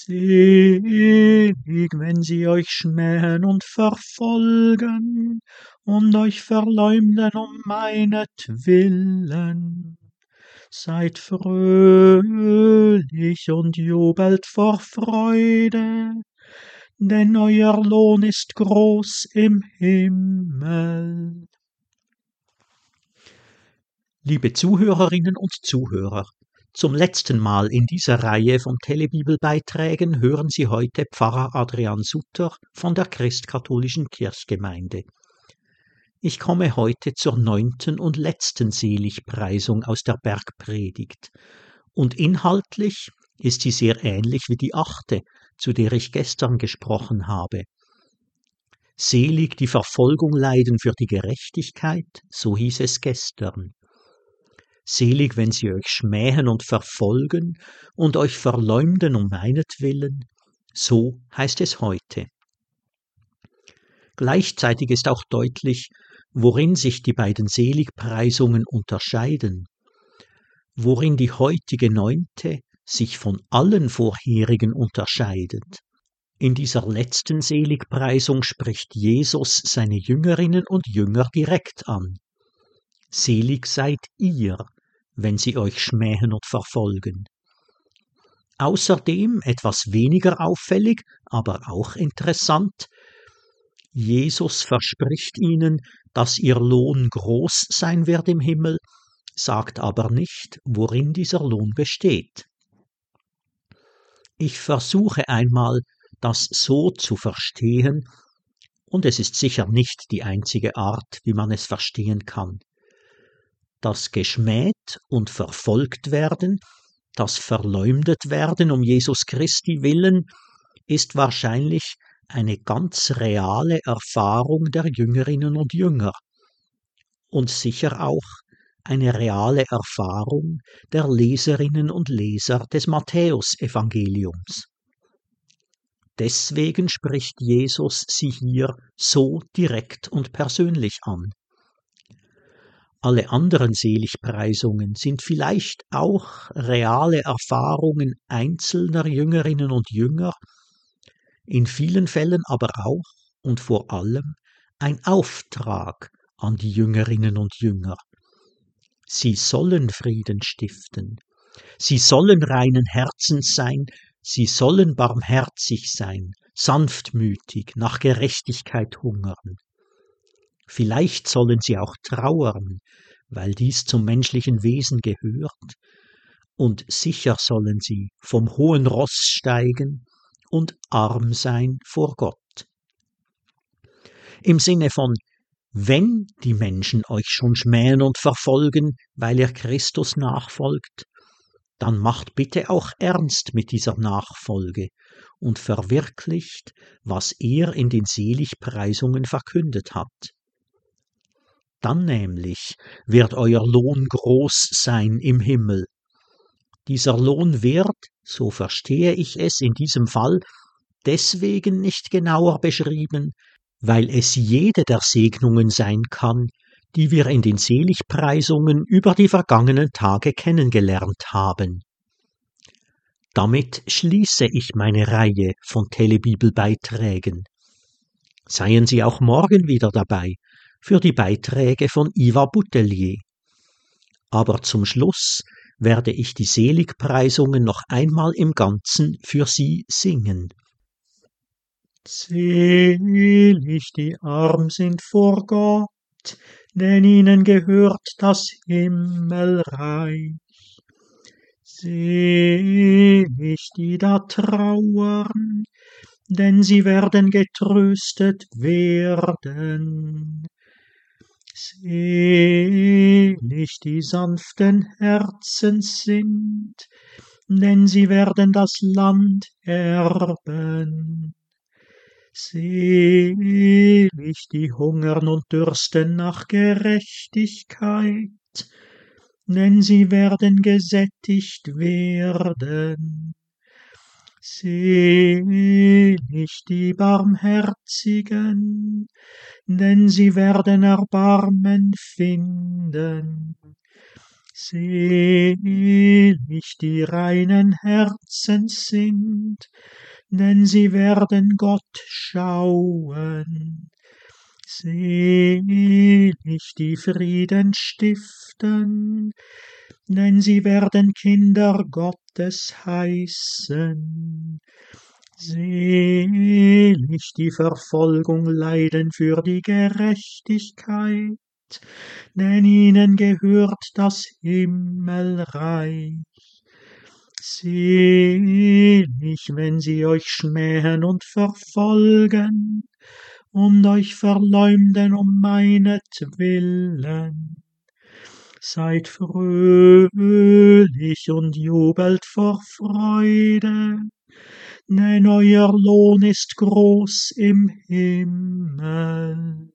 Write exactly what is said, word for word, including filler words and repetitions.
Selig, wenn sie euch schmähen und verfolgen und euch verleumden um meinetwillen. Seid fröhlich und jubelt vor Freude, denn euer Lohn ist groß im Himmel. Liebe Zuhörerinnen und Zuhörer, zum letzten Mal in dieser Reihe von Telebibelbeiträgen hören Sie heute Pfarrer Adrian Sutter von der Christkatholischen Kirchgemeinde. Ich komme heute zur neunten und letzten Seligpreisung aus der Bergpredigt. Und inhaltlich ist sie sehr ähnlich wie die achte, zu der ich gestern gesprochen habe. Selig, die Verfolgung leiden für die Gerechtigkeit, so hieß es gestern. Selig, wenn sie euch schmähen und verfolgen und euch verleumden um meinetwillen, so heißt es heute. Gleichzeitig ist auch deutlich, worin sich die beiden Seligpreisungen unterscheiden, worin die heutige neunte sich von allen vorherigen unterscheidet. In dieser letzten Seligpreisung spricht Jesus seine Jüngerinnen und Jünger direkt an. Selig seid ihr, wenn sie euch schmähen und verfolgen. Außerdem, etwas weniger auffällig, aber auch interessant, Jesus verspricht ihnen, dass ihr Lohn groß sein wird im Himmel, sagt aber nicht, worin dieser Lohn besteht. Ich versuche einmal, das so zu verstehen, und es ist sicher nicht die einzige Art, wie man es verstehen kann. Das geschmäht und verfolgt werden, das verleumdet werden um Jesus Christi willen, ist wahrscheinlich eine ganz reale Erfahrung der Jüngerinnen und Jünger und sicher auch eine reale Erfahrung der Leserinnen und Leser des Matthäusevangeliums. Deswegen spricht Jesus sie hier so direkt und persönlich an. Alle anderen Seligpreisungen sind vielleicht auch reale Erfahrungen einzelner Jüngerinnen und Jünger, in vielen Fällen aber auch und vor allem ein Auftrag an die Jüngerinnen und Jünger. Sie sollen Frieden stiften, sie sollen reinen Herzens sein, sie sollen barmherzig sein, sanftmütig, nach Gerechtigkeit hungern. Vielleicht sollen sie auch trauern, weil dies zum menschlichen Wesen gehört, und sicher sollen sie vom hohen Ross steigen und arm sein vor Gott. Im Sinne von, wenn die Menschen euch schon schmähen und verfolgen, weil ihr Christus nachfolgt, dann macht bitte auch ernst mit dieser Nachfolge und verwirklicht, was er in den Seligpreisungen verkündet hat. Dann nämlich wird euer Lohn groß sein im Himmel. Dieser Lohn wird, so verstehe ich es in diesem Fall, deswegen nicht genauer beschrieben, weil es jede der Segnungen sein kann, die wir in den Seligpreisungen über die vergangenen Tage kennengelernt haben. Damit schließe ich meine Reihe von Telebibelbeiträgen. Seien Sie auch morgen wieder dabei für die Beiträge von Iva Boutelier. Aber zum Schluss werde ich die Seligpreisungen noch einmal im Ganzen für Sie singen. Selig, die arm sind vor Gott, denn ihnen gehört das Himmelreich. Selig, die da trauern, denn sie werden getröstet werden. Selig, die sanften Herzens sind, denn sie werden das Land erben. Selig, die hungern und dürsten nach Gerechtigkeit, denn sie werden gesättigt werden. Selig, die Barmherzigen, denn sie werden Erbarmen finden. Selig die reinen Herzens sind, denn sie werden Gott schauen. Selig die Frieden stiften, denn sie werden Kinder Gottes heißen. Selig die Verfolgung leiden für die Gerechtigkeit, denn ihnen gehört das Himmelreich. Selig, wenn sie euch schmähen und verfolgen und euch verleumden um meinetwillen. Seid fröhlich und jubelt vor Freude, denn euer Lohn ist groß im Himmel.